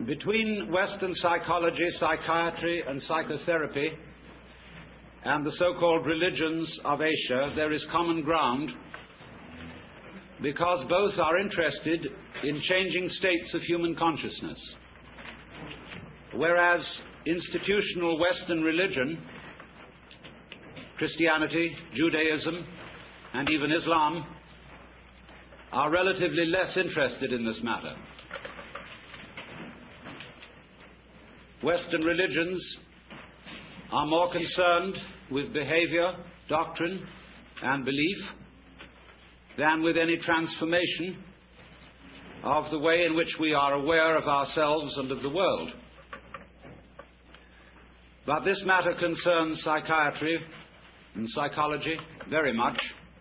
Between Western psychology, psychiatry, and psychotherapy and the so-called religions of Asia, there is common ground because both are interested in changing states of human consciousness. Whereas institutional Western religion, Christianity, Judaism, and even Islam, are relatively less interested in this matter. Western religions are more concerned with behavior, doctrine, and belief than with any transformation of the way in which we are aware of ourselves and of the world. But this matter concerns psychiatry and psychology very much.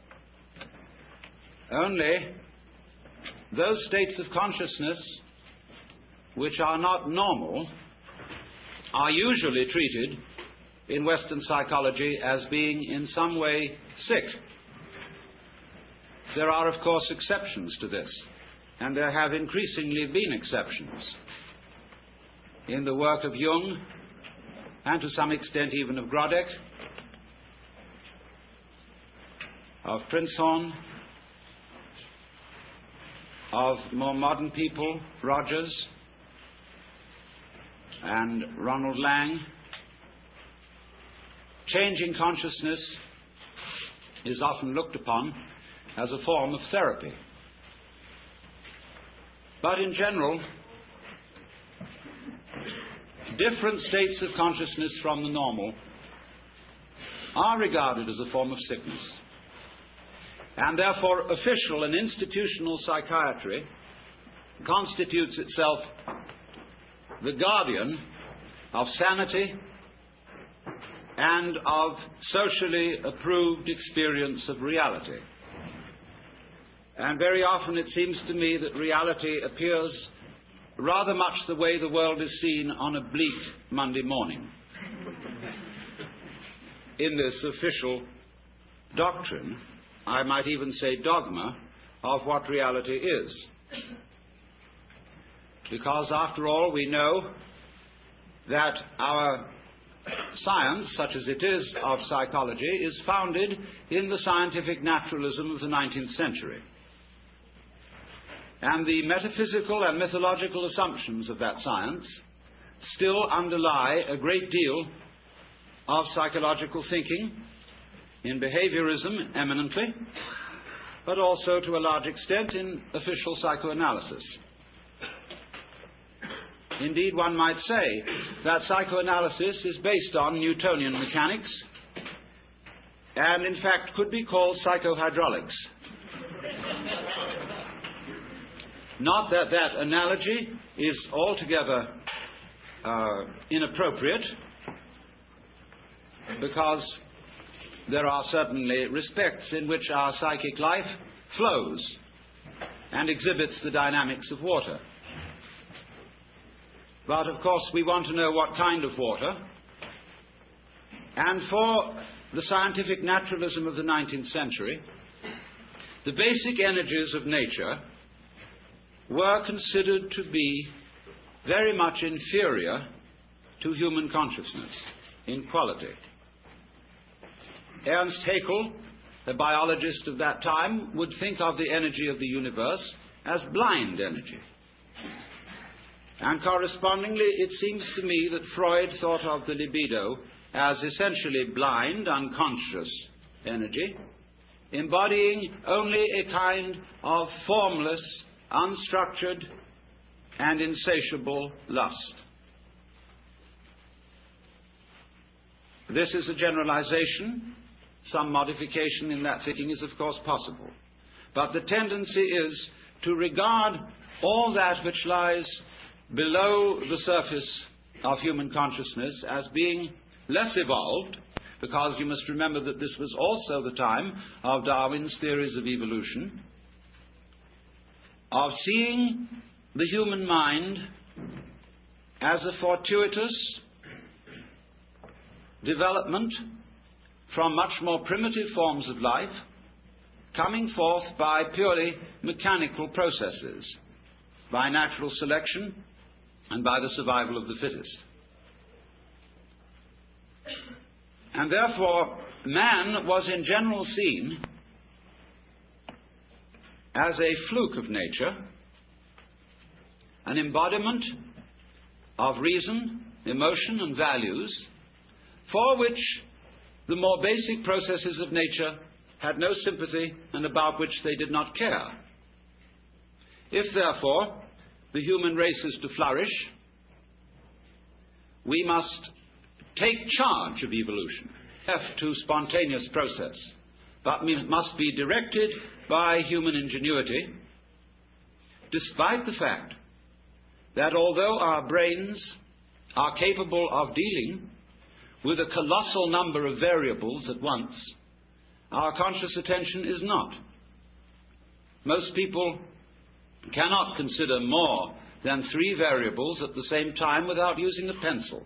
Only those states of consciousness which are not normal are usually treated in Western psychology as being in some way sick. There are, of course, exceptions to this, and there have increasingly been exceptions in the work of Jung and to some extent even of Grodek, of Prinzhorn, of more modern people, Rogers and Ronald Lang. Changing consciousness is often looked upon as a form of therapy. But in general, different states of consciousness from the normal are regarded as a form of sickness. And therefore, official and institutional psychiatry constitutes itself the guardian of sanity and of socially approved experience of reality. And very often it seems to me that reality appears rather much the way the world is seen on a bleak Monday morning. In this official doctrine, I might even say dogma, of what reality is. Because after all, we know that our science, such as it is of psychology, is founded in the scientific naturalism of the 19th century. And the metaphysical and mythological assumptions of that science still underlie a great deal of psychological thinking, in behaviorism eminently, but also to a large extent in official psychoanalysis. Indeed, one might say that psychoanalysis is based on Newtonian mechanics and, in fact, could be called psychohydraulics. Not that that analogy is altogether inappropriate, because there are certainly respects in which our psychic life flows and exhibits the dynamics of water. But, of course, we want to know what kind of water. And for the scientific naturalism of the 19th century, the basic energies of nature were considered to be very much inferior to human consciousness in quality. Ernst Haeckel, the biologist of that time, would think of the energy of the universe as blind energy. And correspondingly, it seems to me that Freud thought of the libido as essentially blind, unconscious energy, embodying only a kind of formless, unstructured, and insatiable lust. This is a generalization. Some modification in that thinking is, of course, possible. But the tendency is to regard all that which lies below the surface of human consciousness as being less evolved, because you must remember that this was also the time of Darwin's theories of evolution, of seeing the human mind as a fortuitous development from much more primitive forms of life, coming forth by purely mechanical processes, by natural selection and by the survival of the fittest. And therefore, man was in general seen as a fluke of nature, an embodiment of reason, emotion, and values, for which the more basic processes of nature had no sympathy and about which they did not care. If, therefore, the human race is to flourish, we must take charge of evolution, left to spontaneous process, but must be directed by human ingenuity, despite the fact that although our brains are capable of dealing with a colossal number of variables at once, our conscious attention is not. Most people cannot consider more than 3 variables at the same time without using a pencil.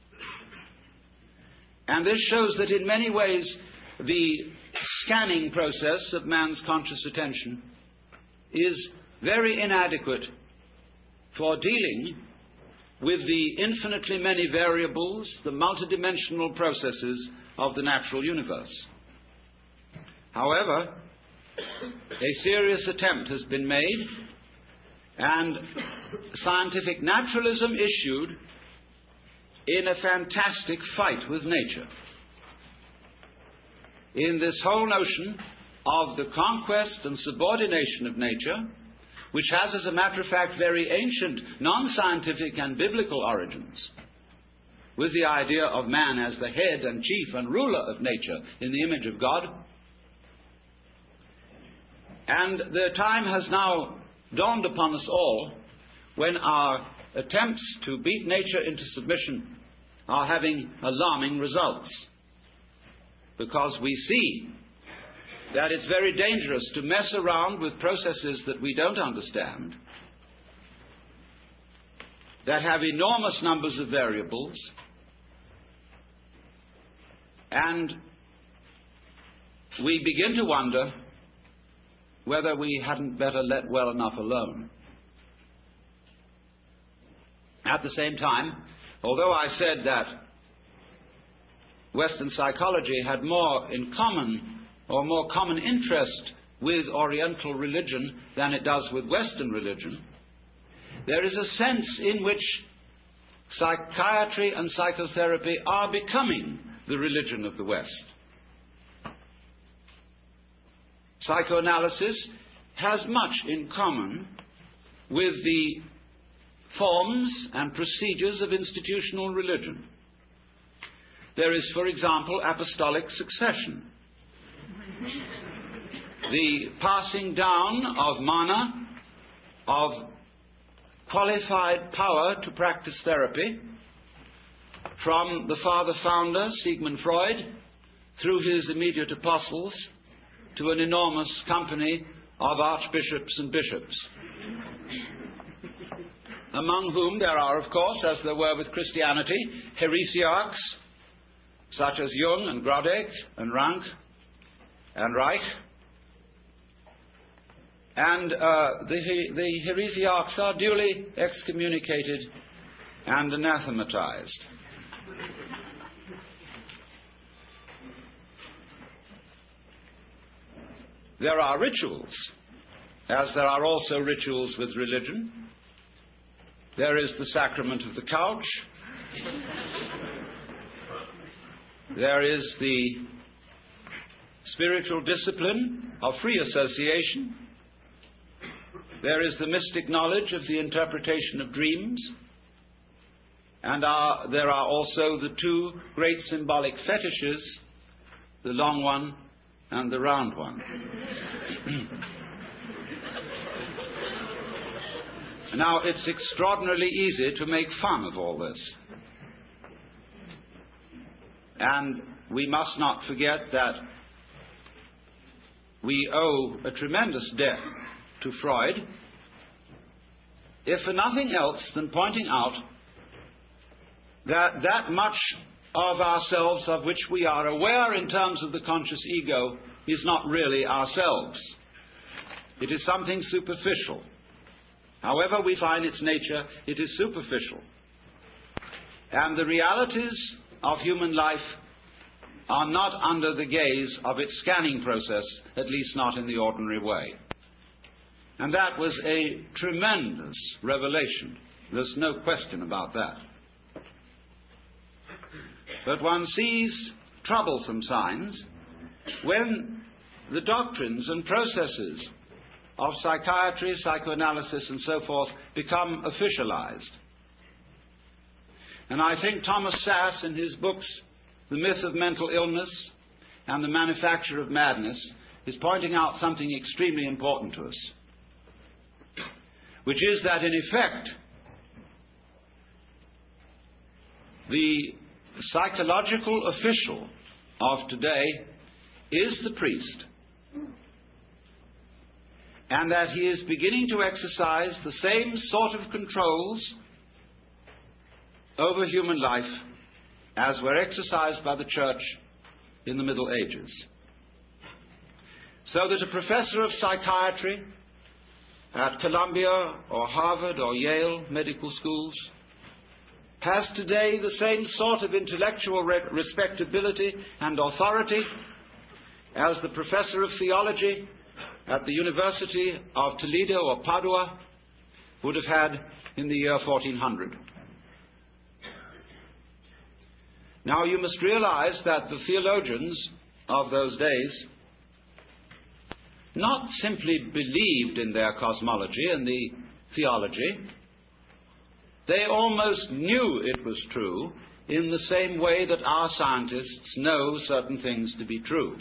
And this shows that in many ways the scanning process of man's conscious attention is very inadequate for dealing with the infinitely many variables, the multidimensional processes of the natural universe. However, a serious attempt has been made, and scientific naturalism issued in a fantastic fight with nature, in this whole notion of the conquest and subordination of nature, which has, as a matter of fact, very ancient, non-scientific and biblical origins, with the idea of man as the head and chief and ruler of nature in the image of God. And the time has now dawned upon us all when our attempts to beat nature into submission are having alarming results, because we see that it's very dangerous to mess around with processes that we don't understand, that have enormous numbers of variables, and we begin to wonder whether we hadn't better let well enough alone. At the same time, although I said that Western psychology had more in common, or more common interest with Oriental religion than it does with Western religion, there is a sense in which psychiatry and psychotherapy are becoming the religion of the West. Psychoanalysis has much in common with the forms and procedures of institutional religion. There is, for example, apostolic succession, the passing down of mana, of qualified power to practice therapy, from the father founder, Sigmund Freud, through his immediate apostles, to an enormous company of archbishops and bishops, among whom there are, of course, as there were with Christianity, heresiarchs, such as Jung and Grodek and Rank and Reich. And the heresiarchs are duly excommunicated and anathematized. There are rituals, as there are also rituals with religion. There is the sacrament of the couch. There is the spiritual discipline of free association. There is the mystic knowledge of the interpretation of dreams. And there are also the 2 great symbolic fetishes, the long one and the round one. Now, it's extraordinarily easy to make fun of all this. And we must not forget that we owe a tremendous debt to Freud, if for nothing else than pointing out that much of ourselves of which we are aware in terms of the conscious ego is not really ourselves. It is something superficial However we find its nature, it is superficial. And the realities of human life are not under the gaze of its scanning process, at least not in the ordinary way. And that was a tremendous revelation. There's no question about that. But one sees troublesome signs when the doctrines and processes of psychiatry, psychoanalysis, and so forth become officialized. And I think Thomas Sass, in his books, The Myth of Mental Illness and The Manufacture of Madness, is pointing out something extremely important to us, which is that, in effect, the psychological official of today is the priest, and that he is beginning to exercise the same sort of controls over human life as were exercised by the church in the Middle Ages. So that a professor of psychiatry at Columbia or Harvard or Yale medical schools has today the same sort of intellectual respectability and authority as the professor of theology at the University of Toledo or Padua would have had in the year 1400. Now you must realize that the theologians of those days not simply believed in their cosmology and the theology, they almost knew it was true in the same way that our scientists know certain things to be true.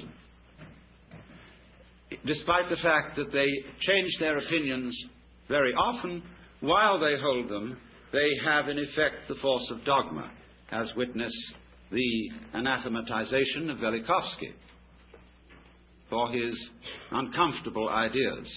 Despite the fact that they change their opinions very often, while they hold them, they have in effect the force of dogma, as witness the anathematization of Velikovsky for his uncomfortable ideas.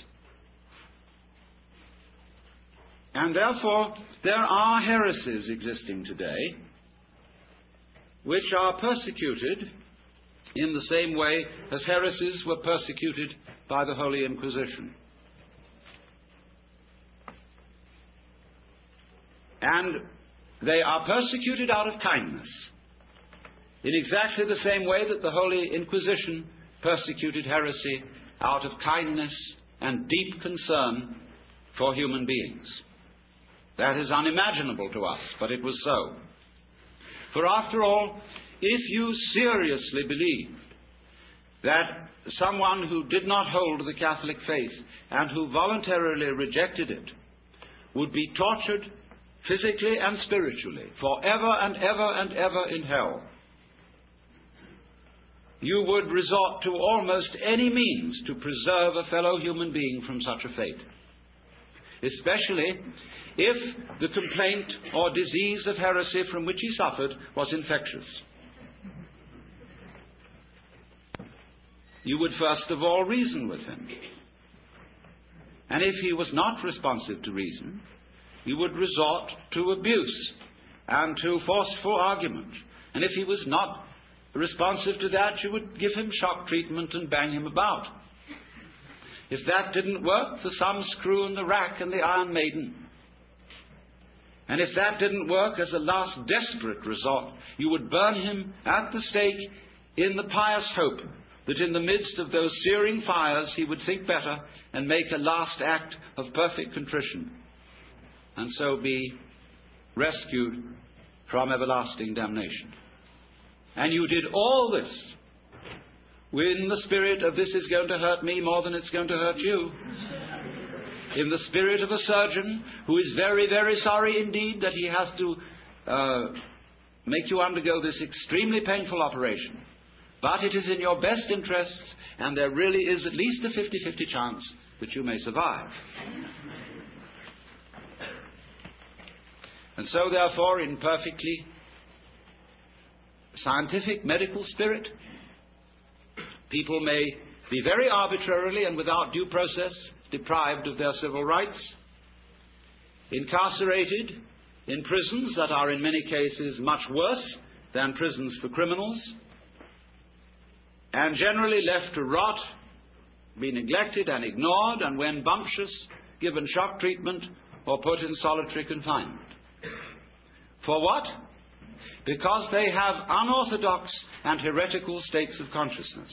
And therefore, there are heresies existing today which are persecuted in the same way as heresies were persecuted by the Holy Inquisition. And they are persecuted out of kindness, in exactly the same way that the Holy Inquisition persecuted heresy out of kindness and deep concern for human beings. That is unimaginable to us, but it was so. For after all, if you seriously believed that someone who did not hold the Catholic faith and who voluntarily rejected it would be tortured physically and spiritually forever and ever and ever in hell, you would resort to almost any means to preserve a fellow human being from such a fate, especially if the complaint or disease of heresy from which he suffered was infectious. You would first of all reason with him. And if he was not responsive to reason, you would resort to abuse and to forceful argument. And if he was not responsive to that, you would give him shock treatment and bang him about. If that didn't work, the thumbscrew and the rack and the Iron Maiden. And if that didn't work, as a last desperate resort, you would burn him at the stake in the pious hope that in the midst of those searing fires he would think better and make a last act of perfect contrition, and so be rescued from everlasting damnation. And you did all this in the spirit of this is going to hurt me more than it's going to hurt you. In the spirit of a surgeon who is very, very sorry indeed that he has to make you undergo this extremely painful operation. But it is in your best interests, and there really is at least a 50-50 chance that you may survive. And so, therefore, in perfectly scientific medical spirit, people may be very arbitrarily and without due process deprived of their civil rights, incarcerated in prisons that are in many cases much worse than prisons for criminals, and generally left to rot, be neglected and ignored, and when bumptious, given shock treatment or put in solitary confinement. For what? Because they have unorthodox and heretical states of consciousness.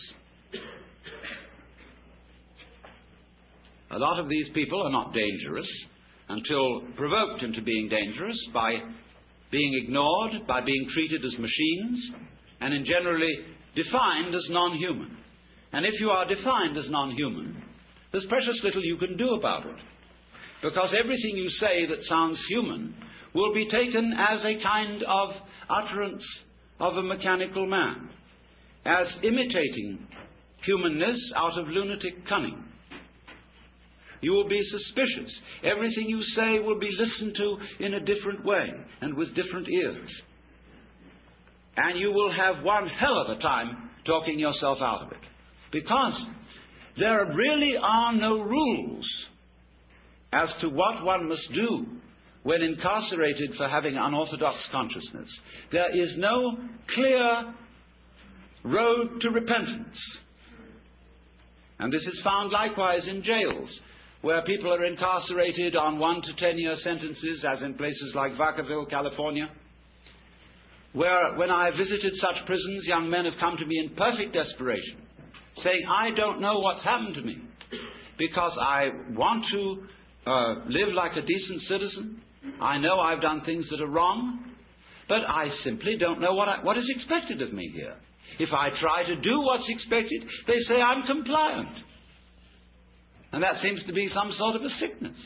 A lot of these people are not dangerous until provoked into being dangerous by being ignored, by being treated as machines, and in generally defined as non-human. And if you are defined as non-human, there's precious little you can do about it, because everything you say that sounds human will be taken as a kind of utterance of a mechanical man, as imitating humanness out of lunatic cunning. You will be suspicious. Everything you say will be listened to in a different way and with different ears. And you will have one hell of a time talking yourself out of it. Because there really are no rules as to what one must do when incarcerated for having unorthodox consciousness. There is no clear road to repentance. And this is found likewise in jails, where people are incarcerated on 1 to 10-year sentences, as in places like Vacaville, California, where when I visited such prisons, young men have come to me in perfect desperation, saying, I don't know what's happened to me, because I want to live like a decent citizen. I know I've done things that are wrong, but I simply don't know what is expected of me here. If I try to do what's expected, they say I'm compliant. And that seems to be some sort of a sickness.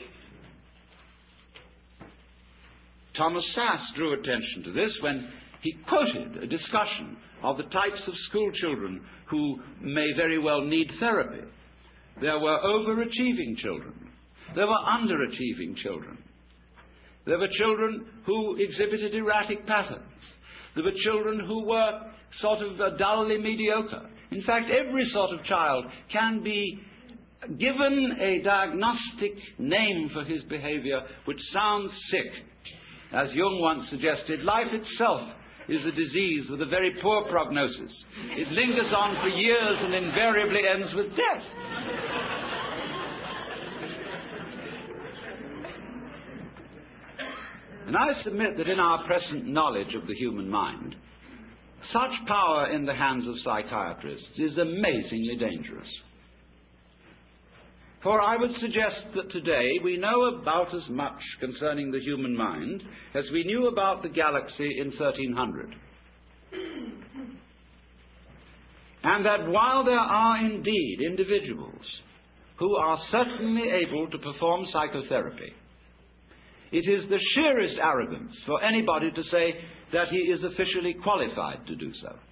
Thomas Sass drew attention to this when he quoted a discussion of the types of school children who may very well need therapy. There were overachieving children. There were underachieving children. There were children who exhibited erratic patterns. There were children who were sort of dully mediocre. In fact, every sort of child can be given a diagnostic name for his behavior which sounds sick. As Jung once suggested, life itself is a disease with a very poor prognosis. It lingers on for years and invariably ends with death. And I submit that in our present knowledge of the human mind, such power in the hands of psychiatrists is amazingly dangerous. For I would suggest that today we know about as much concerning the human mind as we knew about the galaxy in 1300. And that while there are indeed individuals who are certainly able to perform psychotherapy, it is the sheerest arrogance for anybody to say that he is officially qualified to do so.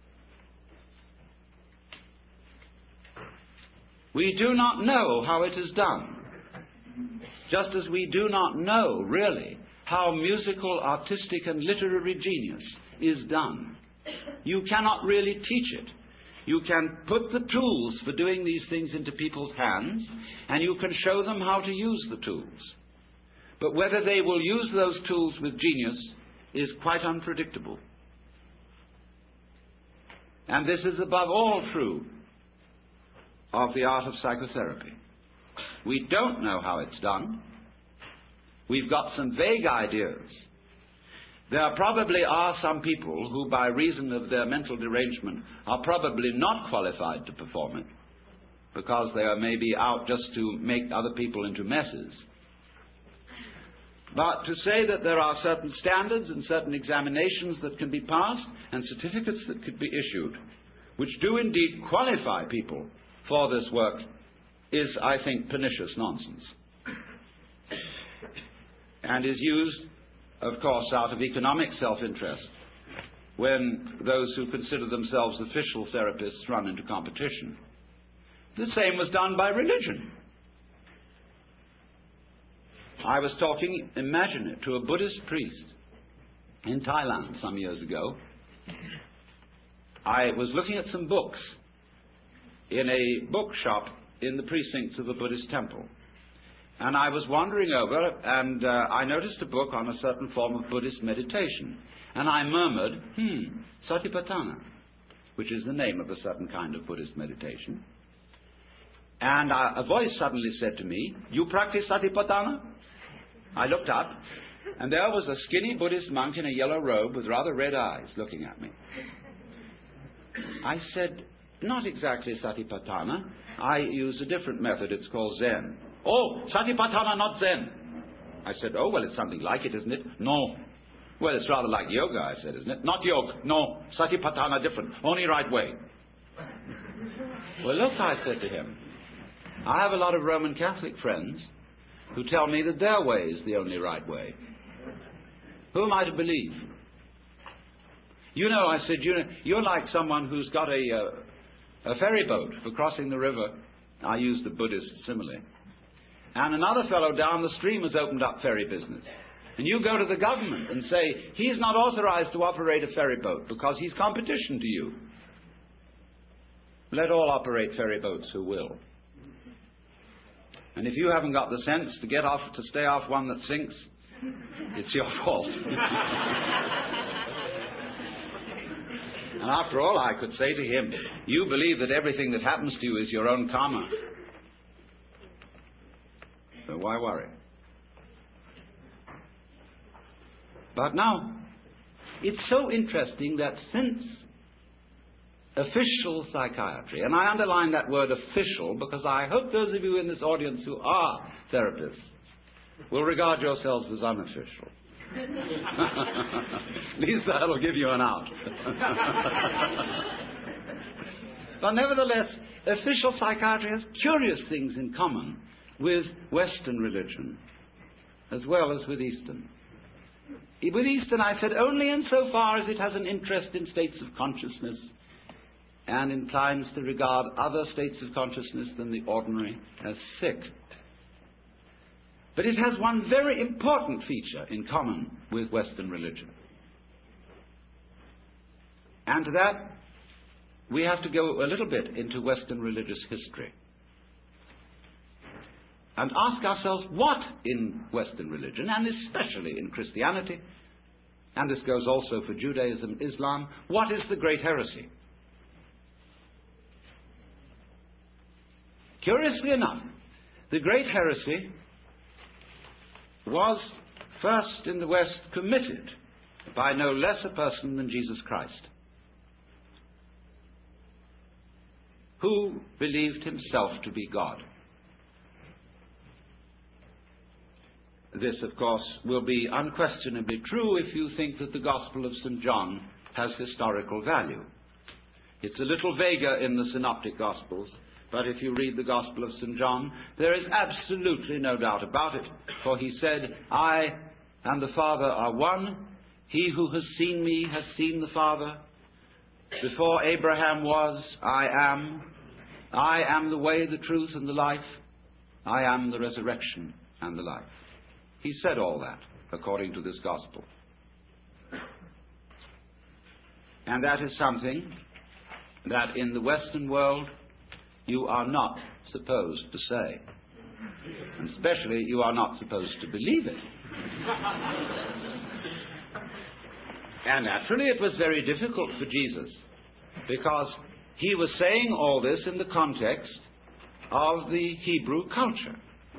We do not know how it is done, just as we do not know, really, how musical, artistic, and literary genius is done. You cannot really teach it. You can put the tools for doing these things into people's hands, and you can show them how to use the tools. But whether they will use those tools with genius is quite unpredictable. And this is above all true of the art of psychotherapy. We don't know how it's done. We've got some vague ideas. There probably are some people who, by reason of their mental derangement, are probably not qualified to perform it, because they are maybe out just to make other people into messes. But to say that there are certain standards and certain examinations that can be passed and certificates that could be issued, which do indeed qualify people for this work, is, I think, pernicious nonsense. And is used, of course, out of economic self-interest, when those who consider themselves official therapists run into competition. The same was done by religion. I was talking, imagine it, to a Buddhist priest in Thailand some years ago. I was looking at some books in a bookshop in the precincts of a Buddhist temple. And I was wandering over, and I noticed a book on a certain form of Buddhist meditation. And I murmured, Satipatthana, which is the name of a certain kind of Buddhist meditation. And a voice suddenly said to me, "You practice Satipatthana?" I looked up, and there was a skinny Buddhist monk in a yellow robe with rather red eyes looking at me. I said, not exactly Satipatthana. I used a different method. It's called Zen. Oh, Satipatthana, not Zen. I said, oh, well, it's something like it, isn't it? No. Well, it's rather like yoga, I said, isn't it? Not yoga. No. Satipatthana, different. Only right way. Well, look, I said to him, I have a lot of Roman Catholic friends who tell me that their way is the only right way. Who am I to believe? You know, I said, you're like someone who's got a ferry boat for crossing the river. I used the Buddhist simile. And another fellow down the stream has opened up ferry business. And you go to the government and say, he's not authorized to operate a ferry boat because he's competition to you. Let all operate ferry boats who will. And if you haven't got the sense to stay off one that sinks, it's your fault. And after all, I could say to him, you believe that everything that happens to you is your own karma. So why worry? But now, it's so interesting that since official psychiatry, and I underline that word official because I hope those of you in this audience who are therapists will regard yourselves as unofficial. At least that'll give you an out. But nevertheless, official psychiatry has curious things in common with Western religion as well as with Eastern. With Eastern, I said, only insofar as it has an interest in states of consciousness and inclines to regard other states of consciousness than the ordinary as sick. But it has one very important feature in common with Western religion. And to that, we have to go a little bit into Western religious history and ask ourselves what in Western religion, and especially in Christianity, and this goes also for Judaism, Islam, what is the great heresy? Curiously enough, the great heresy was first in the West committed by no less a person than Jesus Christ, who believed himself to be God. This, of course, will be unquestionably true if you think that the Gospel of St. John has historical value. It's a little vaguer in the Synoptic Gospels, but if you read the Gospel of St. John, there is absolutely no doubt about it, for he said, I and the Father are one. He who has seen me has seen the Father. Before Abraham was, I am. I am the way, the truth, and the life. I am the resurrection and the life. He said all that, according to this Gospel. And that is something that in the Western world you are not supposed to say. And especially you are not supposed to believe it. And naturally it was very difficult for Jesus, because he was saying all this in the context of the Hebrew culture.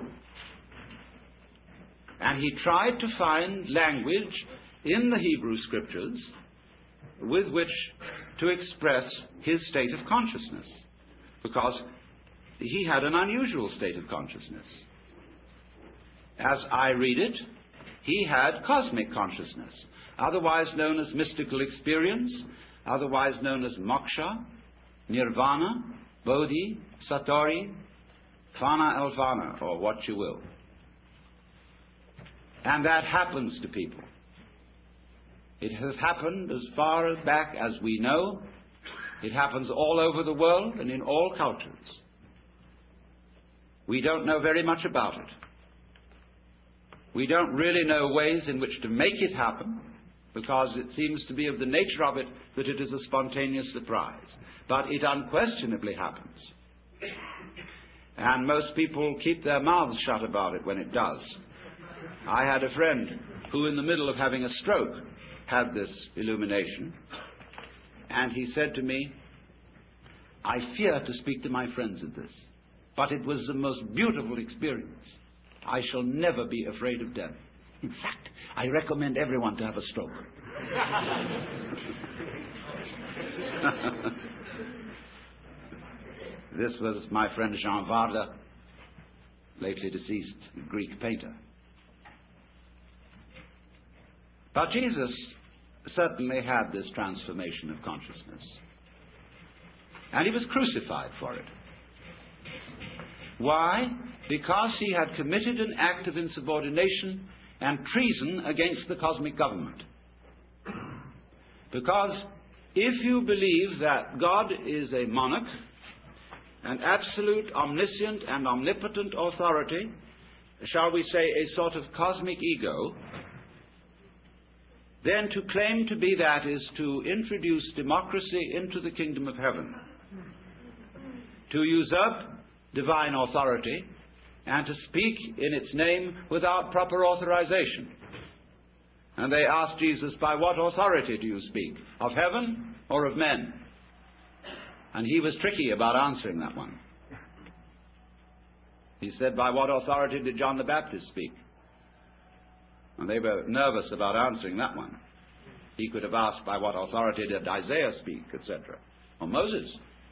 And he tried to find language in the Hebrew scriptures with which to express his state of consciousness, because he had an unusual state of consciousness. As I read it, he had cosmic consciousness, otherwise known as mystical experience, otherwise known as moksha, nirvana, bodhi, satori, fana elvana, or what you will. And that happens to people. It has happened as far back as we know. It happens all over the world and in all cultures. We don't know very much about it. We don't really know ways in which to make it happen, because it seems to be of the nature of it that it is a spontaneous surprise. But it unquestionably happens. And most people keep their mouths shut about it when it does. I had a friend who, in the middle of having a stroke, had this illumination. And he said to me, I fear to speak to my friends of this, but it was the most beautiful experience. I shall never be afraid of death. In fact, I recommend everyone to have a stroke. This was my friend Jean Varda, lately deceased Greek painter. But Jesus certainly had this transformation of consciousness. And he was crucified for it. Why? Because he had committed an act of insubordination and treason against the cosmic government. Because if you believe that God is a monarch, an absolute, omniscient, and omnipotent authority, shall we say a sort of cosmic ego, then to claim to be that is to introduce democracy into the kingdom of heaven, to usurp divine authority, and to speak in its name without proper authorization. And they asked Jesus, by what authority do you speak? Of heaven or of men? And he was tricky about answering that one. He said, by what authority did John the Baptist speak? And they were nervous about answering that one. He could have asked, by what authority did Isaiah speak, etc. Or Moses.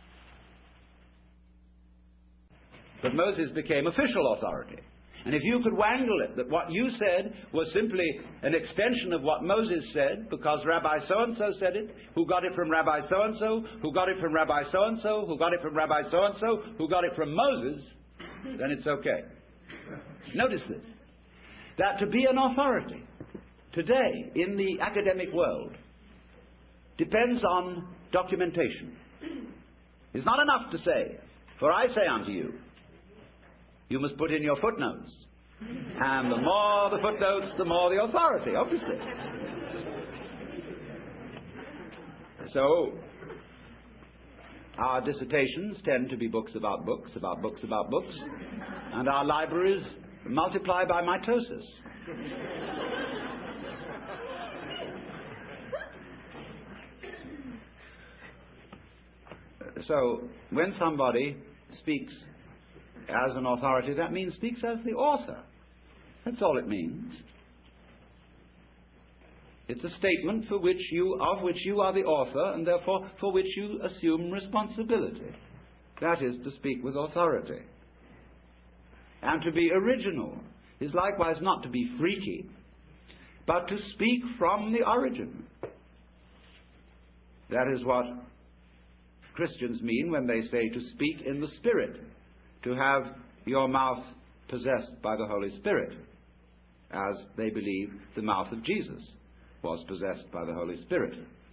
But Moses became official authority. And if you could wangle it, that what you said was simply an extension of what Moses said, because Rabbi so-and-so said it, who got it from Rabbi so-and-so, who got it from Rabbi so-and-so, who got it from Rabbi so-and-so, who got it from Moses, then it's okay. Notice this, that to be an authority today in the academic world depends on documentation. It's not enough to say, for I say unto you, you must put in your footnotes. And the more the footnotes, the more the authority, obviously. So, our dissertations tend to be books about books, about books about books, and our libraries multiply by mitosis. So, when somebody speaks as an authority, that means speaks as the author. That's all it means. It's a statement of which you are the author, and therefore for which you assume responsibility. That is to speak with authority. And to be original is likewise not to be freaky, but to speak from the origin. That is what Christians mean when they say to speak in the Spirit, to have your mouth possessed by the Holy Spirit, as they believe the mouth of Jesus was possessed by the Holy Spirit.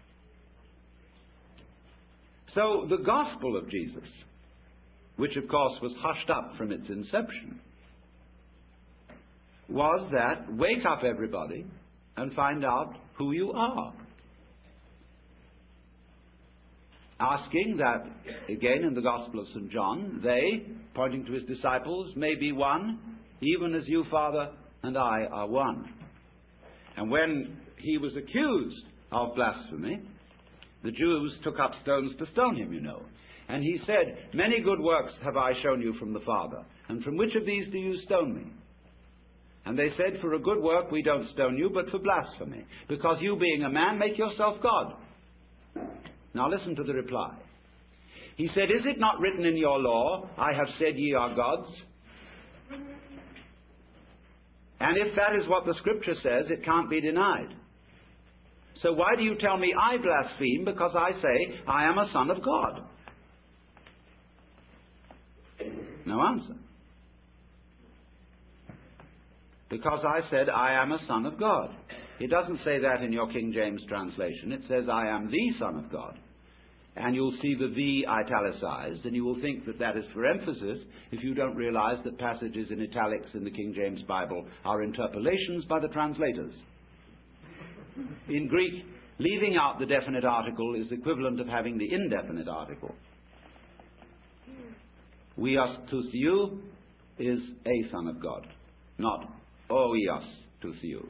So the gospel of Jesus, which of course was hushed up from its inception, was that wake up everybody and find out who you are. Asking that, again in the Gospel of St. John, they, pointing to his disciples, may be one, even as you, Father, and I are one. And when he was accused of blasphemy, the Jews took up stones to stone him, you know. And he said, many good works have I shown you from the Father, and from which of these do you stone me? And they said, for a good work we don't stone you, but for blasphemy, because you being a man make yourself God. Now listen to the reply. He said, is it not written in your law, I have said ye are gods? And if that is what the Scripture says, it can't be denied. So why do you tell me I blaspheme because I say I am a son of God? No answer. Because I said I am a son of God. It doesn't say that in your King James translation. It says, I am the Son of God. And you'll see the italicized, and you will think that that is for emphasis if you don't realize that passages in italics in the King James Bible are interpolations by the translators. In Greek, leaving out the definite article is equivalent of having the indefinite article. Huios tou Theou is a Son of God, not o Huios tou Theou.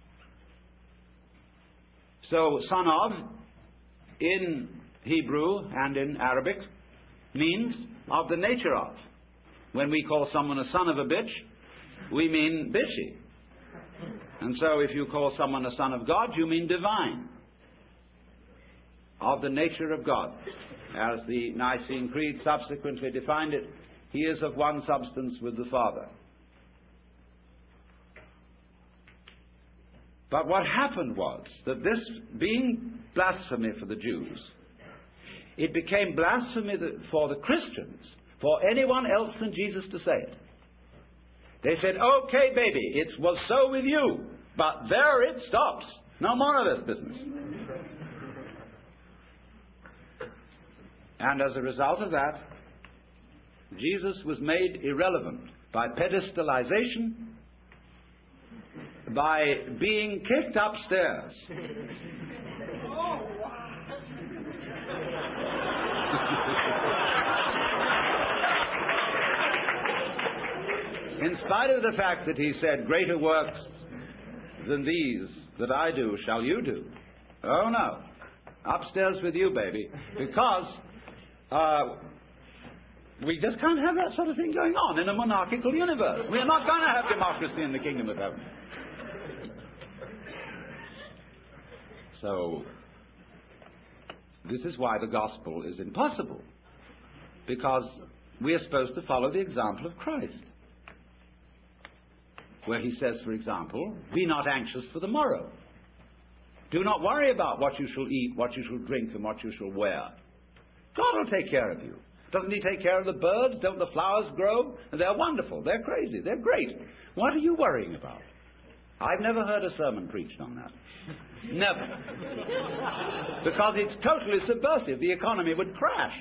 So, son of, in Hebrew and in Arabic, means of the nature of. When we call someone a son of a bitch, we mean bitchy. And so if you call someone a son of God, you mean divine, of the nature of God. As the Nicene Creed subsequently defined it, he is of one substance with the Father. But what happened was that this being blasphemy for the Jews, it became blasphemy for the Christians, for anyone else than Jesus to say it. They said, okay, baby, it was so with you, but there it stops. No more of this business. And as a result of that, Jesus was made irrelevant by pedestalization, by being kicked upstairs. In spite of the fact that he said, greater works than these that I do shall you do. Oh no, upstairs with you, baby, because we just can't have that sort of thing going on in a monarchical universe. We are not going to have democracy in the kingdom of heaven. So, this is why the gospel is impossible, because we are supposed to follow the example of Christ, where he says, for example, be not anxious for the morrow. Do not worry about what you shall eat, what you shall drink, and what you shall wear. God will take care of you. Doesn't he take care of the birds? Don't the flowers grow? They're wonderful. They're crazy. They're great. What are you worrying about? I've never heard a sermon preached on that. Never. Because it's totally subversive. The economy would crash.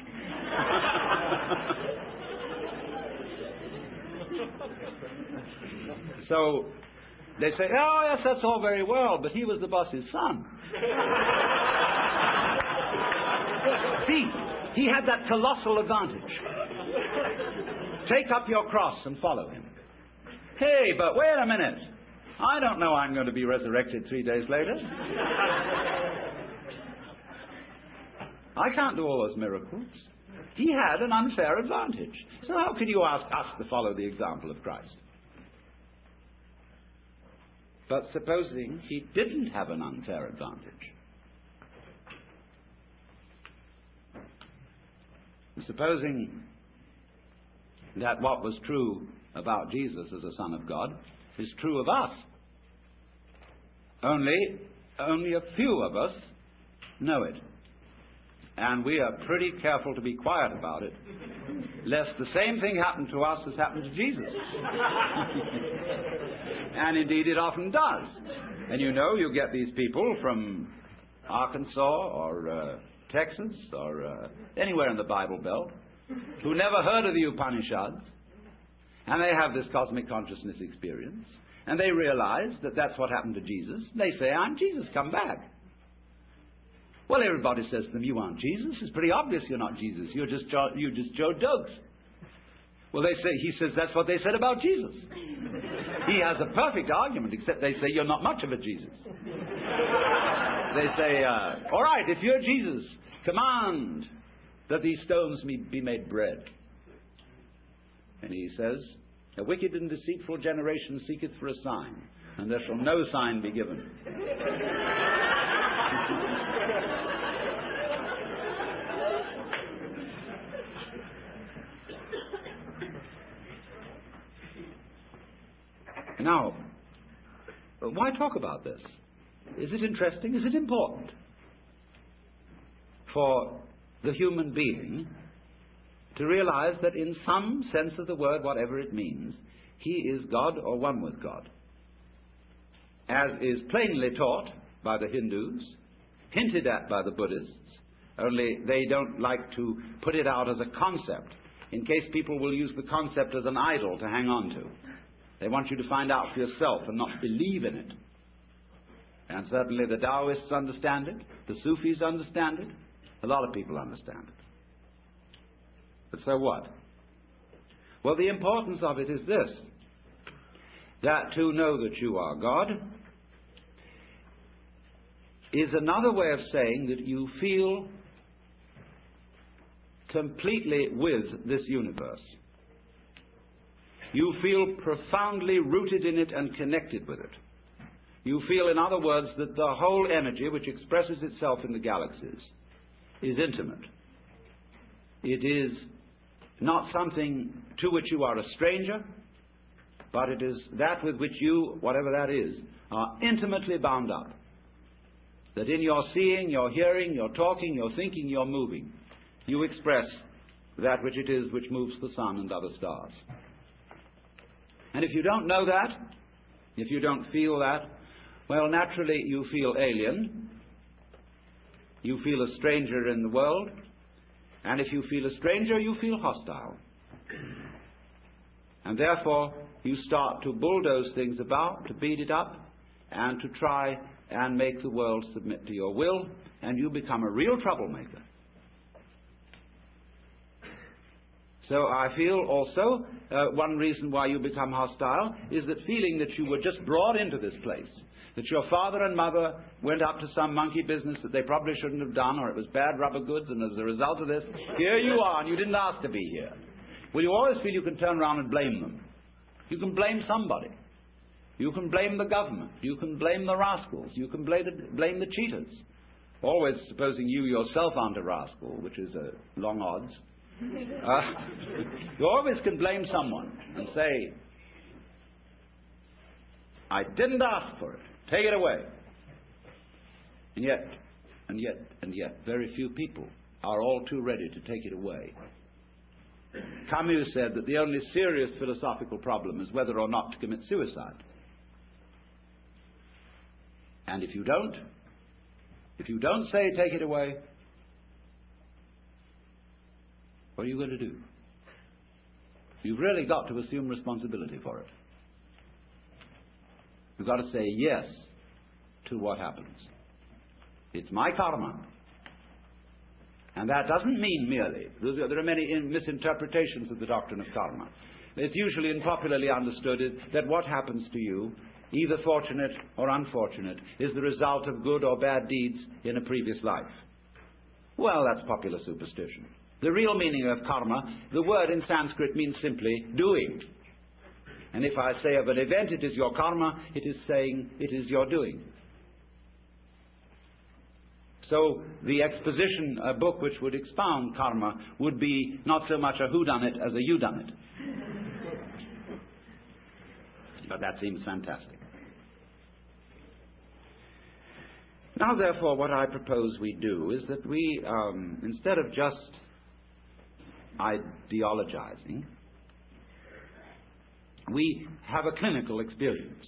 So they say, oh yes, that's all very well, but he was the boss's son. See, he had that colossal advantage. Take up your cross and follow him. Hey, but wait a minute. I don't know I'm going to be resurrected 3 days later. I can't do all those miracles. He had an unfair advantage. So how can you ask us to follow the example of Christ? But supposing he didn't have an unfair advantage, supposing that what was true about Jesus as a Son of God is true of us, only a few of us know it. And we are pretty careful to be quiet about it, lest the same thing happen to us as happened to Jesus. And indeed it often does. And you know, you get these people from Arkansas or Texas or anywhere in the Bible Belt who never heard of the Upanishads, and they have this cosmic consciousness experience, and they realize that that's what happened to Jesus. They say, I'm Jesus, come back. Well, everybody says to them, you aren't Jesus. It's pretty obvious you're not Jesus. You're just Joe Duggs. Well, he says that's what they said about Jesus. He has a perfect argument, except they say you're not much of a Jesus. They say, all right, if you're Jesus, command that these stones be made bread. And he says, a wicked and deceitful generation seeketh for a sign, and there shall no sign be given. Now, why talk about this? Is it interesting? Is it important for the human being to realize that in some sense of the word, whatever it means, he is God or one with God, as is plainly taught by the Hindus, hinted at by the Buddhists, only they don't like to put it out as a concept, in case people will use the concept as an idol to hang on to. They want you to find out for yourself and not believe in it. And certainly the Taoists understand it, the Sufis understand it, a lot of people understand it. But so what? Well, the importance of it is this, that to know that you are God is another way of saying that you feel completely with this universe. You feel profoundly rooted in it and connected with it. You feel, in other words, that the whole energy which expresses itself in the galaxies is intimate. It is not something to which you are a stranger, but it is that with which you, whatever that is, are intimately bound up. That in your seeing, your hearing, your talking, your thinking, your moving, you express that which it is which moves the sun and other stars. And if you don't know that, if you don't feel that, well, naturally you feel alien, you feel a stranger in the world, and if you feel a stranger, you feel hostile. And therefore, you start to bulldoze things about, to beat it up, and to try and make the world submit to your will, and you become a real troublemaker. So I feel also one reason why you become hostile is that feeling that you were just brought into this place, that your father and mother went up to some monkey business that they probably shouldn't have done, or it was bad rubber goods, and as a result of this, here you are, and you didn't ask to be here. Well, you always feel you can turn around and blame them. You can blame somebody. You can blame the government. You can blame the rascals. You can blame the cheaters. Always supposing you yourself aren't a rascal, which is a long odds. You always can blame someone and say, I didn't ask for it. Take it away. And yet, very few people are all too ready to take it away. Camus said that the only serious philosophical problem is whether or not to commit suicide. And if you don't say take it away, what are you going to do? You've really got to assume responsibility for it. You've got to say yes to what happens. It's my karma. And that doesn't mean merely, there are many misinterpretations of the doctrine of karma. It's usually and popularly understood that what happens to you, either fortunate or unfortunate, is the result of good or bad deeds in a previous life. Well, that's popular superstition. The real meaning of karma, the word in Sanskrit means simply doing. And if I say of an event it is your karma, it is saying it is your doing. So the exposition, a book which would expound karma, would be not so much a whodunit as a youdunit. But that seems fantastic. Now, therefore, what I propose we do is that we, instead of just ideologizing, we have a clinical experience.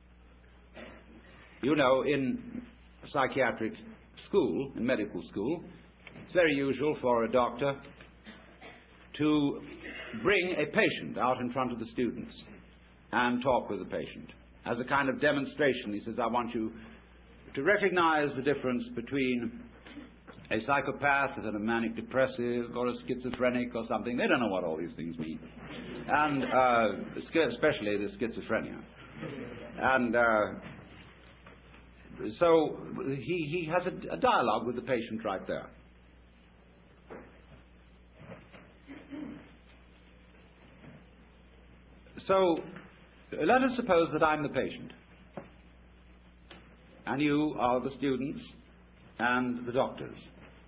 You know, in psychiatric school, in medical school, it's very usual for a doctor to bring a patient out in front of the students and talk with the patient. As a kind of demonstration, he says, I want you to recognize the difference between a psychopath and a manic depressive or a schizophrenic or something. They don't know what all these things mean. And especially the schizophrenia. And so he has a dialogue with the patient right there. So let us suppose that I'm the patient, and you are the students and the doctors.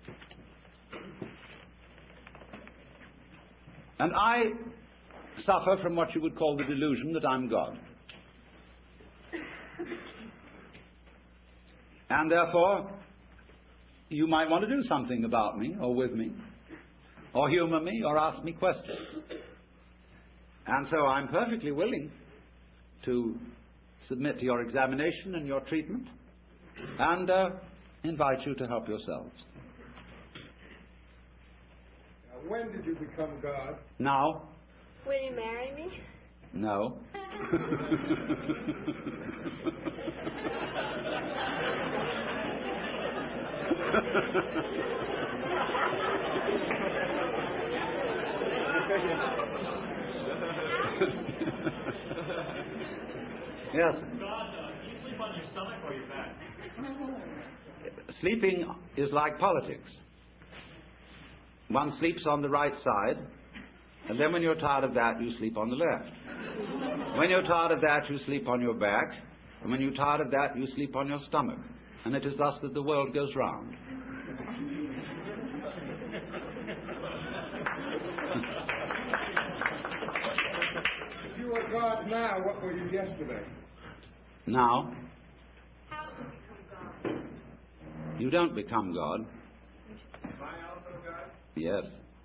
And I suffer from what you would call the delusion that I'm God. And therefore, you might want to do something about me, or with me, or humor me, or ask me questions. And so I'm perfectly willing to submit to your examination and your treatment, and invite you to help yourselves. Now, when did you become God? Now. Will you marry me? No. Yes. God, do you sleep on your stomach or your back? Sleeping is like politics. One sleeps on the right side, and then when you're tired of that, you sleep on the left. When you're tired of that, you sleep on your back, And when you're tired of that, you sleep on your stomach. And it is thus that the world goes round. If you were God now, what were you yesterday? Now, How do you become God? you don't become God. Am I also God? Yes.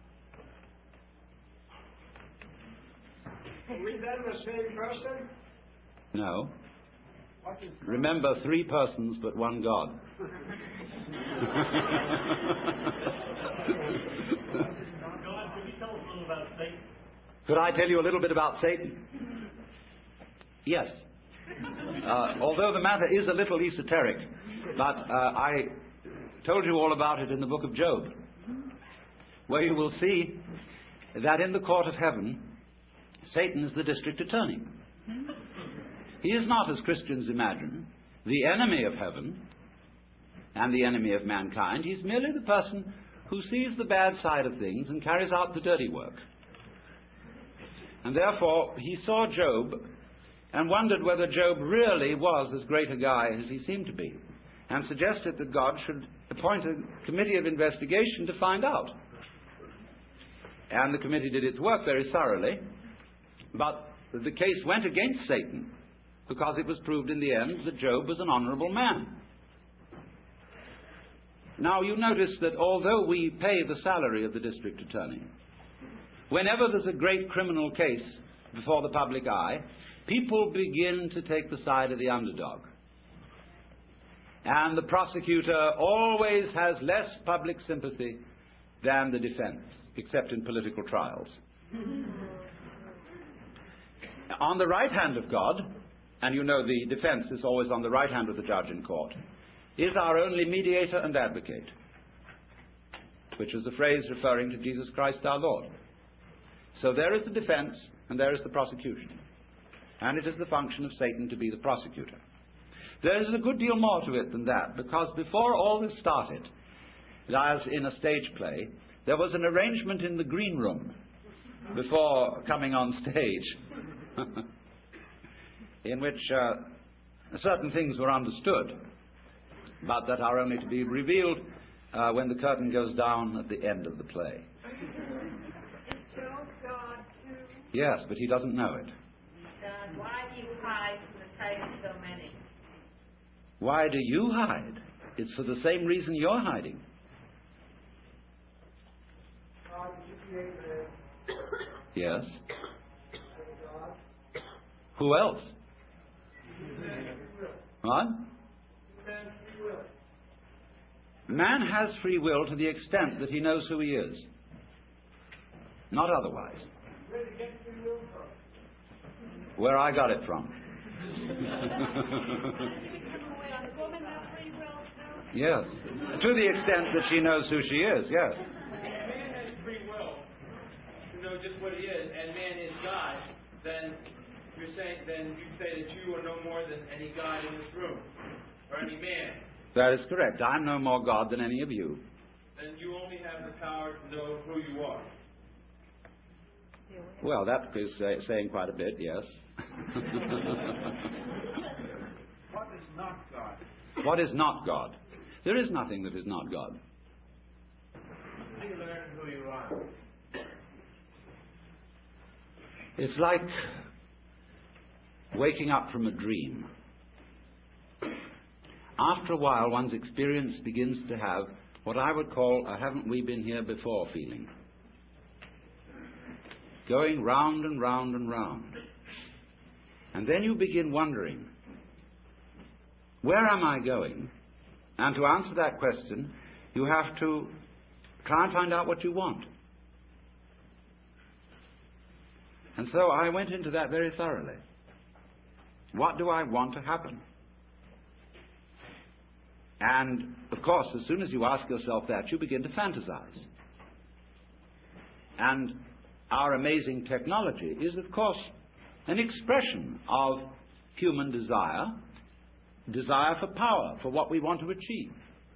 Are we then the same person? No. What is Remember, 3 persons, but 1 God. God, could you tell us a little about Satan? Could I tell you a little bit about Satan? Yes. Although the matter is a little esoteric, but I told you all about it in the book of Job, where you will see that in the court of heaven, Satan is the district attorney. He is not, as Christians imagine, the enemy of heaven and the enemy of mankind. He's merely the person who sees the bad side of things and carries out the dirty work. And therefore, he saw Job and wondered whether Job really was as great a guy as he seemed to be, and suggested that God should appoint a committee of investigation to find out. And the committee did its work very thoroughly, but the case went against Satan, because it was proved in the end that Job was an honorable man. Now, you notice that although we pay the salary of the district attorney, whenever there's a great criminal case before the public eye, people begin to take the side of the underdog. And the prosecutor always has less public sympathy than the defense, except in political trials. On the right hand of God, and you know the defense is always on the right hand of the judge in court, is our only mediator and advocate, which is the phrase referring to Jesus Christ our Lord. So there is the defense and there is the prosecution. And it is the function of Satan to be the prosecutor. There is a good deal more to it than that, because before all this started, as in a stage play, there was an arrangement in the green room before coming on stage in which certain things were understood, but that are only to be revealed when the curtain goes down at the end of the play. Is Job God too? Yes, but he doesn't know it. God, why do you hide from the sight of so many? Why do you hide? It's for the same reason you're hiding. God, did you create man? Yes. God? Who else? Man, free will. What? Man, free will. Man has free will to the extent that he knows who he is. Not otherwise. Where did you get free will from? Where I got it from. Yes. To the extent that she knows who she is, yes. Man has free will to know just what he is, and man is God, then you say that you are no more than any God in this room, or any man. That is correct. I'm no more God than any of you. Then you only have the power to know who you are. Well, that is saying quite a bit, yes. What is not God? What is not God? There is nothing that is not God. How do you learn who you are? It's like waking up from a dream. After a while, one's experience begins to have what I would call a haven't we been here before feeling. Going round and round and round. And then you begin wondering, where am I going? And to answer that question, you have to try and find out what you want. And so I went into that very thoroughly. What do I want to happen? And, of course, as soon as you ask yourself that, you begin to fantasize. And our amazing technology is, of course, an expression of human desire for power, for what we want to achieve.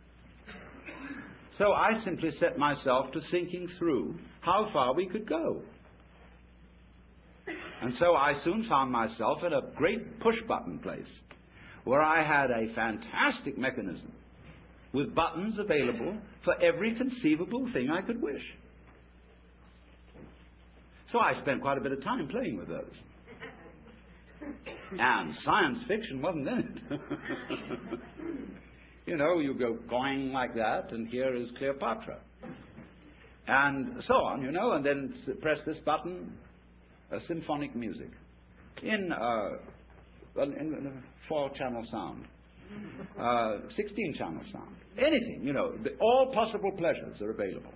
So I simply set myself to thinking through how far we could go. And so I soon found myself at a great push-button place, where I had a fantastic mechanism with buttons available for every conceivable thing I could wish. So I spent quite a bit of time playing with those. And science fiction wasn't in it. You know, you go going like that, and here is Cleopatra. And so on, you know, and then press this button, symphonic music in 4-channel sound, 16-channel sound, anything, you know, all possible pleasures are available.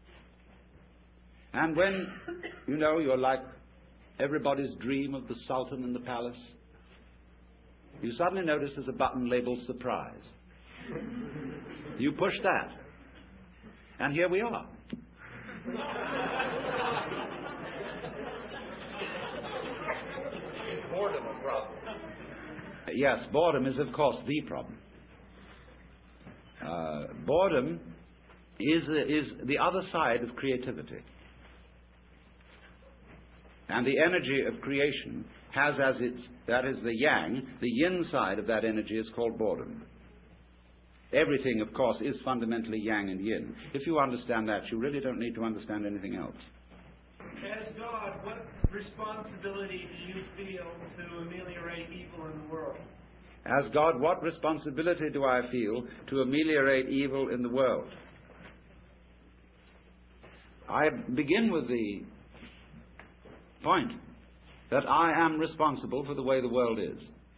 And when, you know, you're like everybody's dream of the Sultan in the palace, you suddenly notice there's a button labeled surprise. You push that, and here we are. Boredom a problem. Yes, boredom is, of course, the problem. Boredom is the other side of creativity. And the energy of creation has that is the yang, the yin side of that energy is called boredom. Everything, of course, is fundamentally yang and yin. If you understand that, you really don't need to understand anything else. As God, what responsibility do you feel to ameliorate evil in the world? As God, what responsibility do I feel to ameliorate evil in the world? I begin with the point that I am responsible for the way the world is.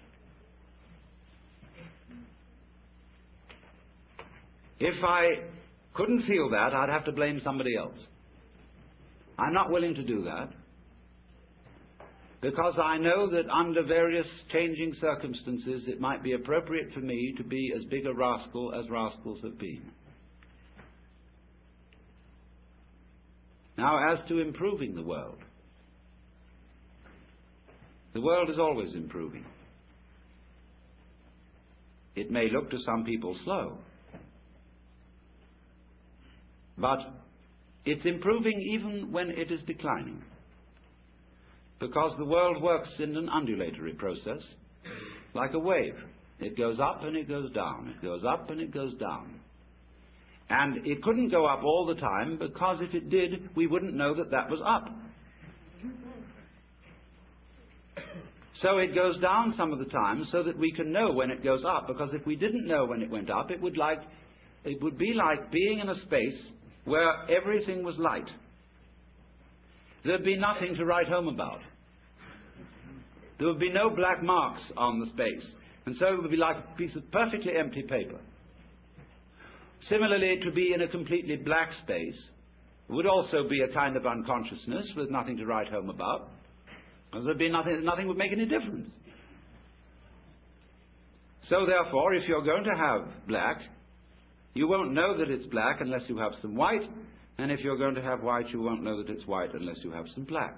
If I couldn't feel that, I'd have to blame somebody else. I'm not willing to do that, because I know that under various changing circumstances it might be appropriate for me to be as big a rascal as rascals have been. Now, as to improving the world is always improving. It may look to some people slow, but it's improving even when it is declining, because the world works in an undulatory process, like a wave. It goes up and it goes down. It goes up and it goes down. And it couldn't go up all the time, because if it did, we wouldn't know that that was up. So it goes down some of the time so that we can know when it goes up, because if we didn't know when it went up, it would be like being in a space where everything was light. There'd be nothing to write home about. There would be no black marks on the space, and so it would be like a piece of perfectly empty paper. Similarly, to be in a completely black space would also be a kind of unconsciousness with nothing to write home about, because there'd be nothing would make any difference. So therefore, if you're going to have black, you won't know that it's black unless you have some white, and if you're going to have white, you won't know that it's white unless you have some black.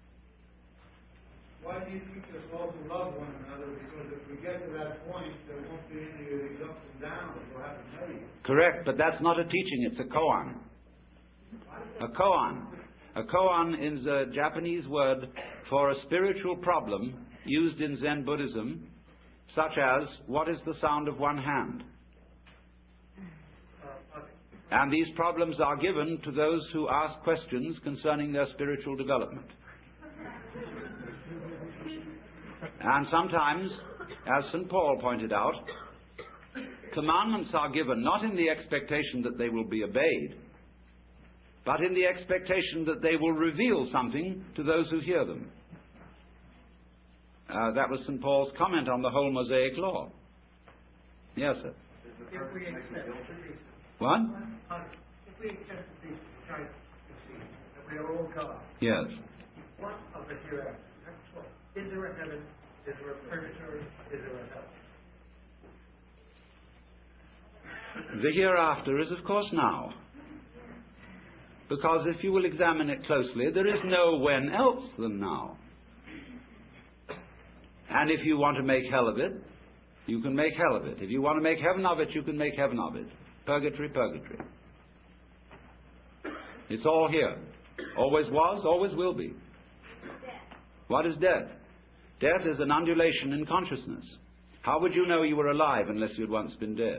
Why do you teach us all to love one another? Because if we get to that point, there won't be any of these ups and downs. We'll have to know you. Correct, but that's not a teaching, it's a koan. A koan. A koan is a Japanese word for a spiritual problem used in Zen Buddhism, such as, what is the sound of one hand? And these problems are given to those who ask questions concerning their spiritual development. And sometimes, as St. Paul pointed out, commandments are given not in the expectation that they will be obeyed, but in the expectation that they will reveal something to those who hear them. That was St. Paul's comment on the whole Mosaic law. Yes, sir. If we accept What? if we accept the Christ, that we are all God, Yes. what of the hereafter? Is there a heaven? Is there a purgatory? Is there a hell? The hereafter is, of course, now. Because if you will examine it closely, there is no when else than now. And if you want to make hell of it, you can make hell of it. If you want to make heaven of it, you can make heaven of it. Purgatory, purgatory. It's all here. Always was, always will be. What is death? Death is an undulation in consciousness. How would you know you were alive unless you'd once been dead?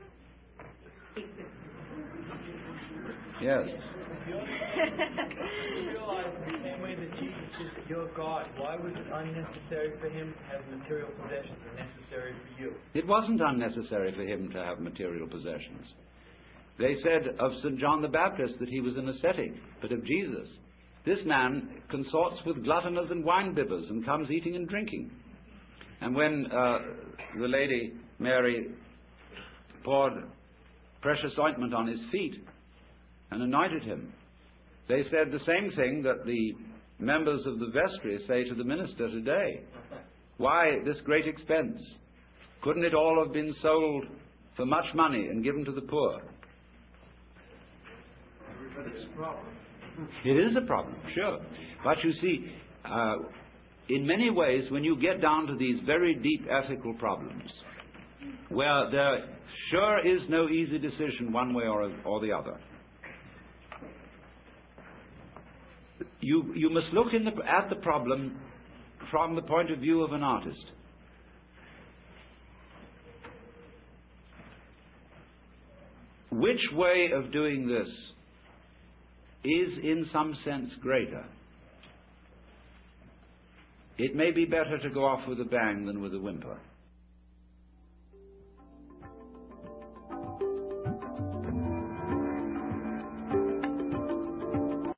Yes. You realize in the same way that Jesus is your God, why was it unnecessary for him to have material possessions and necessary for you? It wasn't unnecessary for him to have material possessions. They said of St. John the Baptist that he was an ascetic, but of Jesus, this man consorts with gluttoners and wine-bibbers and comes eating and drinking. And when the lady Mary poured precious ointment on his feet and anointed him, they said the same thing that the members of the vestry say to the minister today. Why this great expense? Couldn't it all have been sold for much money and given to the poor? Everybody's a problem. It is a problem, sure. But you see, in many ways, when you get down to these very deep ethical problems, where there sure is no easy decision one way or the other, you must look at the problem from the point of view of an artist. Which way of doing this is in some sense greater? It may be better to go off with a bang than with a whimper.